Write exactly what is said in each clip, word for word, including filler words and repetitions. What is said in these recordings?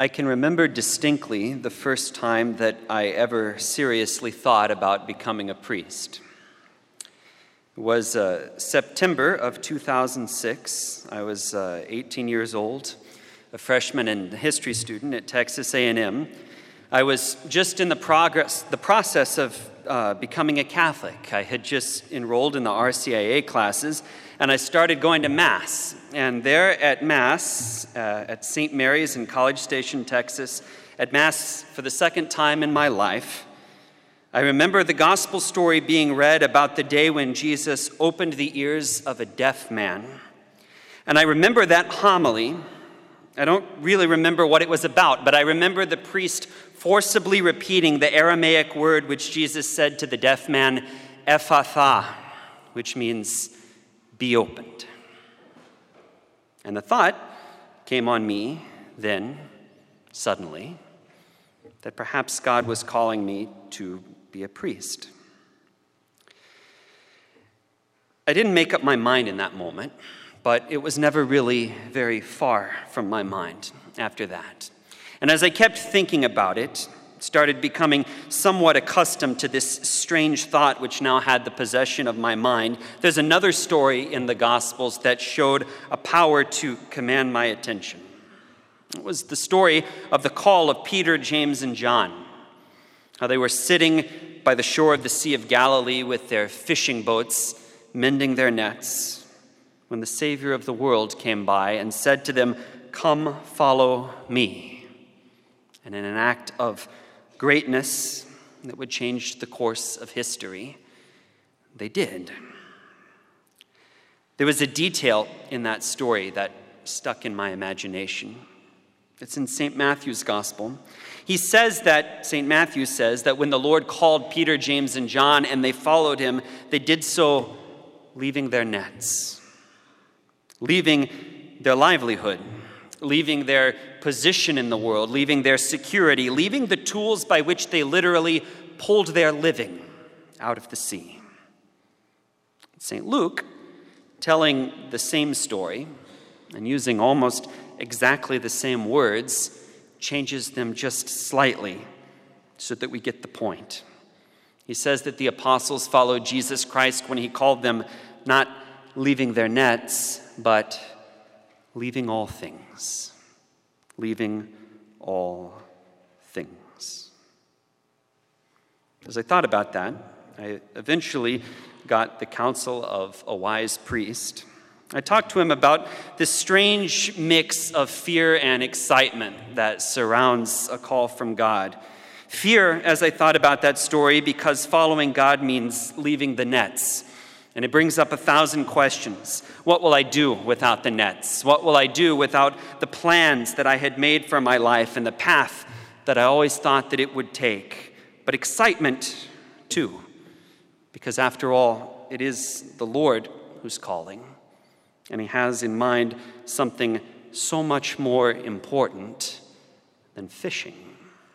I can remember distinctly the first time that I ever seriously thought about becoming a priest. It was uh, September of two thousand six. I was uh, eighteen years old, a freshman and history student at Texas A and M. I was just in the progress, the process of uh, becoming a Catholic. I had just enrolled in the R C I A classes, and I started going to Mass. And there at Mass, uh, at Saint Mary's in College Station, Texas, at Mass for the second time in my life, I remember the gospel story being read about the day when Jesus opened the ears of a deaf man. And I remember that homily. I don't really remember what it was about, but I remember the priest forcibly repeating the Aramaic word which Jesus said to the deaf man, Ephatha, which means be opened. And the thought came on me then, suddenly, that perhaps God was calling me to be a priest. I didn't make up my mind in that moment, but it was never really very far from my mind after that. And as I kept thinking about it, started becoming somewhat accustomed to this strange thought which now had the possession of my mind, there's another story in the Gospels that showed a power to command my attention. It was the story of the call of Peter, James, and John. How they were sitting by the shore of the Sea of Galilee with their fishing boats, mending their nets, when the Savior of the world came by and said to them, "Come, follow me." And in an act of greatness that would change the course of history, they did. There was a detail in that story that stuck in my imagination. It's in Saint Matthew's Gospel. He says that, Saint Matthew says, that when the Lord called Peter, James, and John and they followed him, they did so leaving their nets, leaving their livelihood, leaving their position in the world, leaving their security, leaving the tools by which they literally pulled their living out of the sea. Saint Luke, telling the same story and using almost exactly the same words, changes them just slightly so that we get the point. He says that the apostles followed Jesus Christ when he called them not leaving their nets, but leaving all things. Leaving all things. As I thought about that, I eventually got the counsel of a wise priest. I talked to him about this strange mix of fear and excitement that surrounds a call from God. Fear, as I thought about that story, because following God means leaving the nets. And it brings up a thousand questions. What will I do without the nets? What will I do without the plans that I had made for my life and the path that I always thought that it would take? But excitement, too, because after all, it is the Lord who's calling, and he has in mind something so much more important than fishing.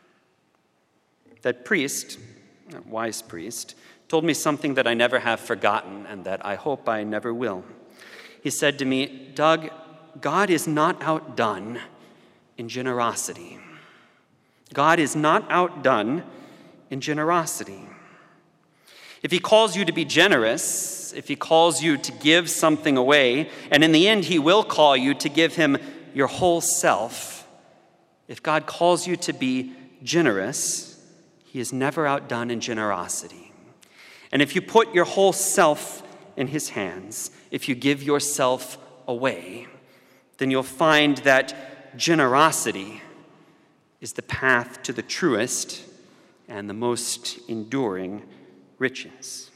That priest, that wise priest, told me something that I never have forgotten and that I hope I never will. He said to me, "Doug, God is not outdone in generosity. God is not outdone in generosity. If he calls you to be generous, if he calls you to give something away, and in the end he will call you to give him your whole self, if God calls you to be generous, he is never outdone in generosity. And if you put your whole self in his hands, if you give yourself away, then you'll find that generosity is the path to the truest and the most enduring riches."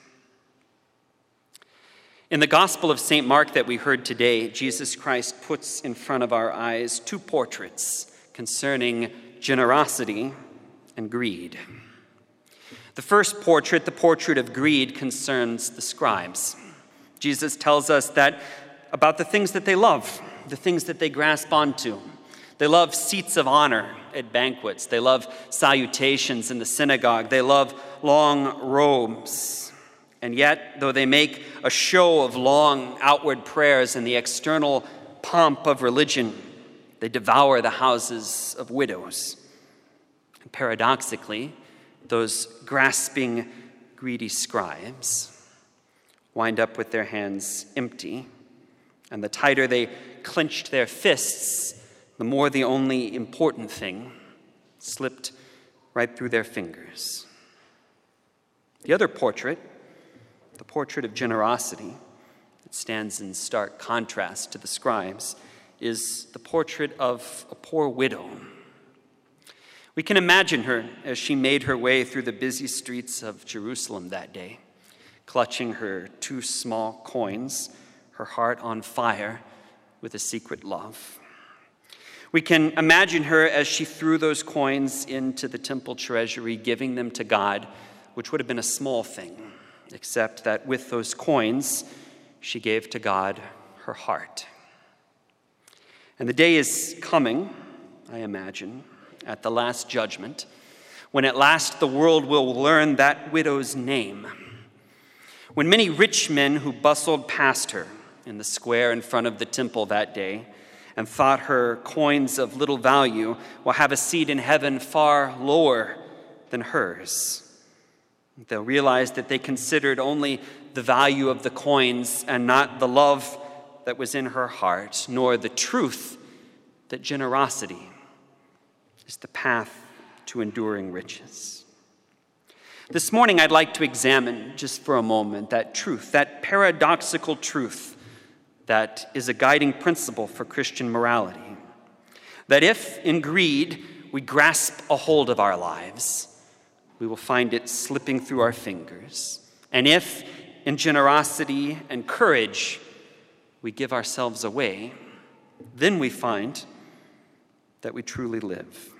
In the Gospel of Saint Mark that we heard today, Jesus Christ puts in front of our eyes two portraits concerning generosity and greed. The first portrait, the portrait of greed, concerns the scribes. Jesus tells us that about the things that they love, the things that they grasp onto. They love seats of honor at banquets. They love salutations in the synagogue. They love long robes. And yet, though they make a show of long outward prayers and the external pomp of religion, They devour the houses of widows. And paradoxically, those grasping, greedy scribes wind up with their hands empty, and the tighter they clenched their fists, the more the only important thing slipped right through their fingers. The other portrait, the portrait of generosity, that stands in stark contrast to the scribes, is the portrait of a poor widow. We can imagine her as she made her way through the busy streets of Jerusalem that day, clutching her two small coins, her heart on fire with a secret love. We can imagine her as she threw those coins into the temple treasury, giving them to God, which would have been a small thing, except that with those coins, she gave to God her heart. And the day is coming, I imagine, at the last judgment, when at last the world will learn that widow's name. When many rich men who bustled past her in the square in front of the temple that day and thought her coins of little value will have a seat in heaven far lower than hers. They'll realize that they considered only the value of the coins and not the love that was in her heart, nor the truth that generosity is the path to enduring riches. This morning, I'd like to examine just for a moment that truth, that paradoxical truth that is a guiding principle for Christian morality. That if, in greed, we grasp a hold of our lives, we will find it slipping through our fingers. And if, in generosity and courage, we give ourselves away, then we find that we truly live.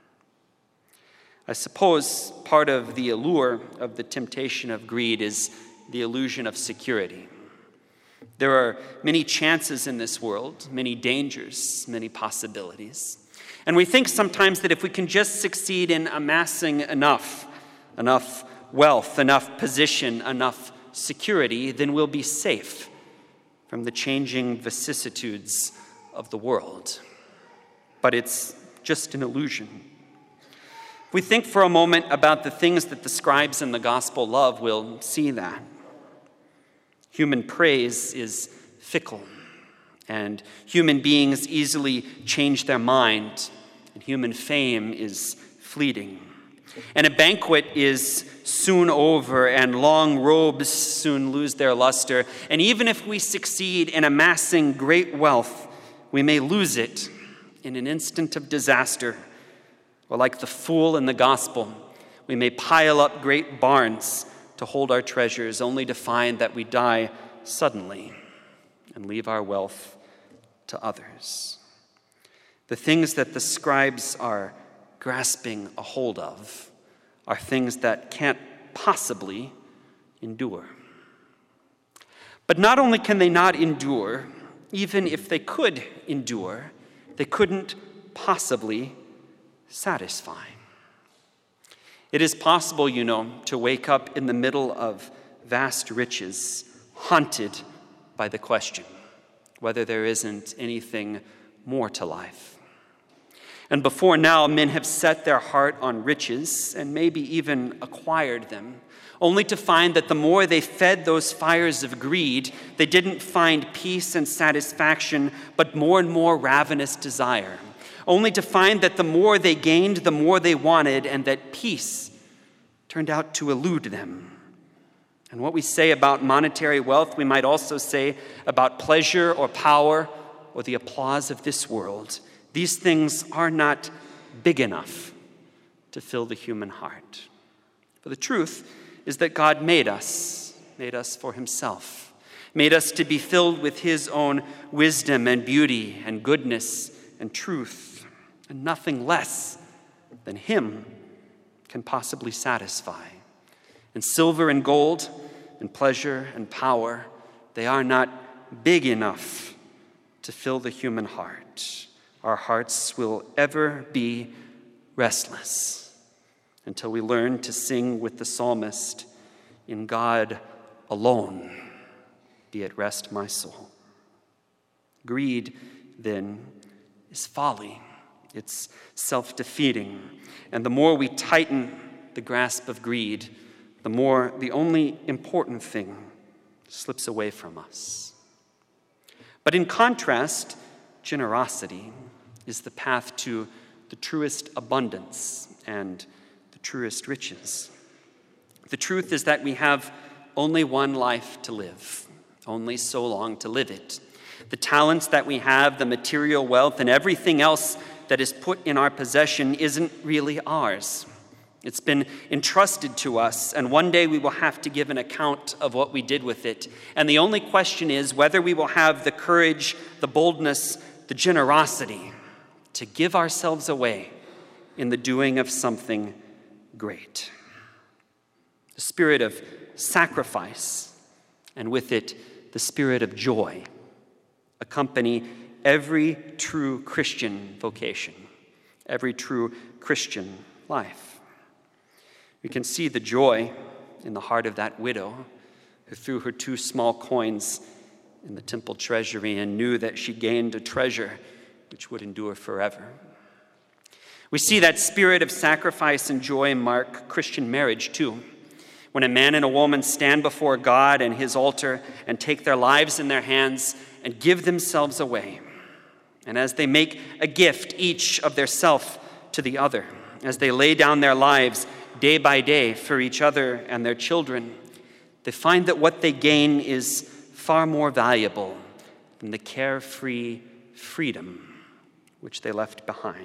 I suppose part of the allure of the temptation of greed is the illusion of security. There are many chances in this world, many dangers, many possibilities. And we think sometimes that if we can just succeed in amassing enough, enough wealth, enough position, enough security, then we'll be safe from the changing vicissitudes of the world. But it's just an illusion. If we think for a moment about the things that the scribes in the gospel love, we'll see that. Human praise is fickle, and human beings easily change their mind, and human fame is fleeting. And a banquet is soon over, and long robes soon lose their luster. And even if we succeed in amassing great wealth, we may lose it in an instant of disaster. Or like the fool in the gospel, we may pile up great barns to hold our treasures, only to find that we die suddenly and leave our wealth to others. The things that the scribes are grasping a hold of are things that can't possibly endure. But not only can they not endure, even if they could endure, they couldn't possibly satisfy. It is possible, you know, to wake up in the middle of vast riches, haunted by the question whether there isn't anything more to life. And before now, men have set their heart on riches and maybe even acquired them, only to find that the more they fed those fires of greed, they didn't find peace and satisfaction, but more and more ravenous desire. Only to find that the more they gained, the more they wanted, and that peace turned out to elude them. And what we say about monetary wealth, we might also say about pleasure or power or the applause of this world. These things are not big enough to fill the human heart. For the truth is that God made us, made us for himself, made us to be filled with his own wisdom and beauty and goodness and truth. And nothing less than him can possibly satisfy. And silver and gold and pleasure and power, they are not big enough to fill the human heart. Our hearts will ever be restless until we learn to sing with the psalmist, "In God alone be at rest my soul." Greed, then, is folly. It's self-defeating. And the more we tighten the grasp of greed, the more the only important thing slips away from us. But in contrast, generosity is the path to the truest abundance and the truest riches. The truth is that we have only one life to live, only so long to live it. The talents that we have, the material wealth, and everything else that is put in our possession isn't really ours. It's been entrusted to us, and one day we will have to give an account of what we did with it. And the only question is whether we will have the courage, the boldness, the generosity to give ourselves away in the doing of something great. The spirit of sacrifice, and with it, the spirit of joy, accompany every true Christian vocation, every true Christian life. We can see the joy in the heart of that widow who threw her two small coins in the temple treasury and knew that she gained a treasure which would endure forever. We see that spirit of sacrifice and joy mark Christian marriage too. When a man and a woman stand before God and his altar and take their lives in their hands and give themselves away. And as they make a gift, each of their self to the other, as they lay down their lives day by day for each other and their children, they find that what they gain is far more valuable than the carefree freedom which they left behind.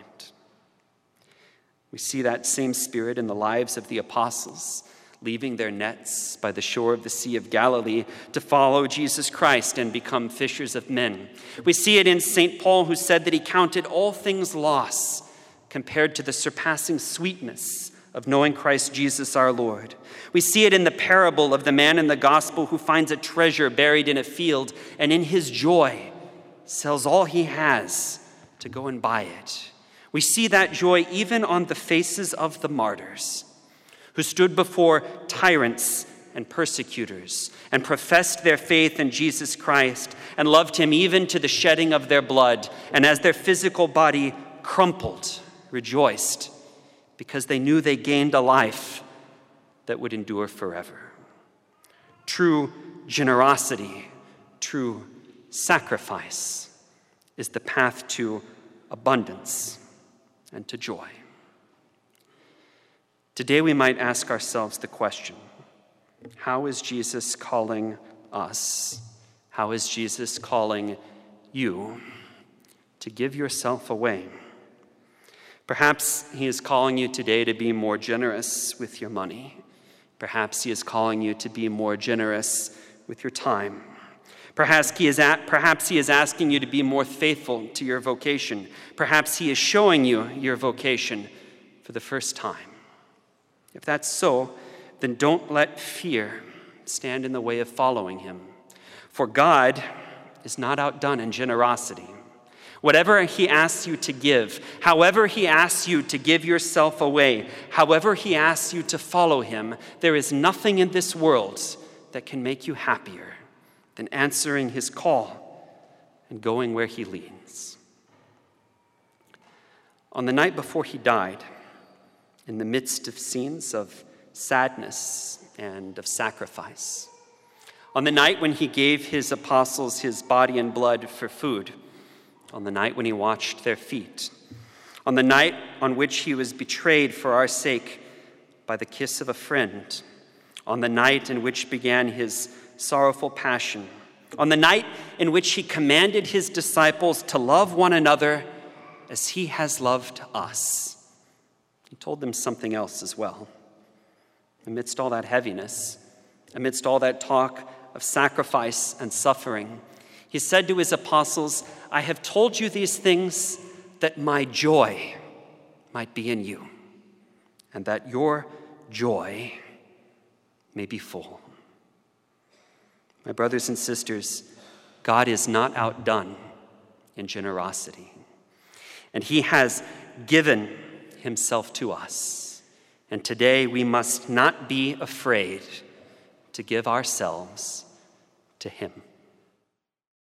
We see that same spirit in the lives of the apostles, leaving their nets by the shore of the Sea of Galilee to follow Jesus Christ and become fishers of men. We see it in Saint Paul, who said that he counted all things loss compared to the surpassing sweetness of knowing Christ Jesus our Lord. We see it in the parable of the man in the gospel who finds a treasure buried in a field and in his joy sells all he has to go and buy it. We see that joy even on the faces of the martyrs who stood before tyrants and persecutors and professed their faith in Jesus Christ and loved him even to the shedding of their blood, and as their physical body crumpled, rejoiced because they knew they gained a life that would endure forever. True generosity, true sacrifice is the path to abundance and to joy. Today we might ask ourselves the question, how is Jesus calling us? How is Jesus calling you to give yourself away? Perhaps he is calling you today to be more generous with your money. Perhaps he is calling you to be more generous with your time. Perhaps he is at, perhaps he is asking you to be more faithful to your vocation. Perhaps he is showing you your vocation for the first time. If that's so, then don't let fear stand in the way of following him. For God is not outdone in generosity. Whatever he asks you to give, however he asks you to give yourself away, however he asks you to follow him, there is nothing in this world that can make you happier than answering his call and going where he leads. On the night before he died, in the midst of scenes of sadness and of sacrifice, on the night when he gave his apostles his body and blood for food, on the night when he washed their feet, on the night on which he was betrayed for our sake by the kiss of a friend, on the night in which began his sorrowful passion, on the night in which he commanded his disciples to love one another as he has loved us. He told them something else as well. Amidst all that heaviness, amidst all that talk of sacrifice and suffering, he said to his apostles, I have told you these things that my joy might be in you, and that your joy may be full. My brothers and sisters, God is not outdone in generosity, and he has given himself to us. And today we must not be afraid to give ourselves to him.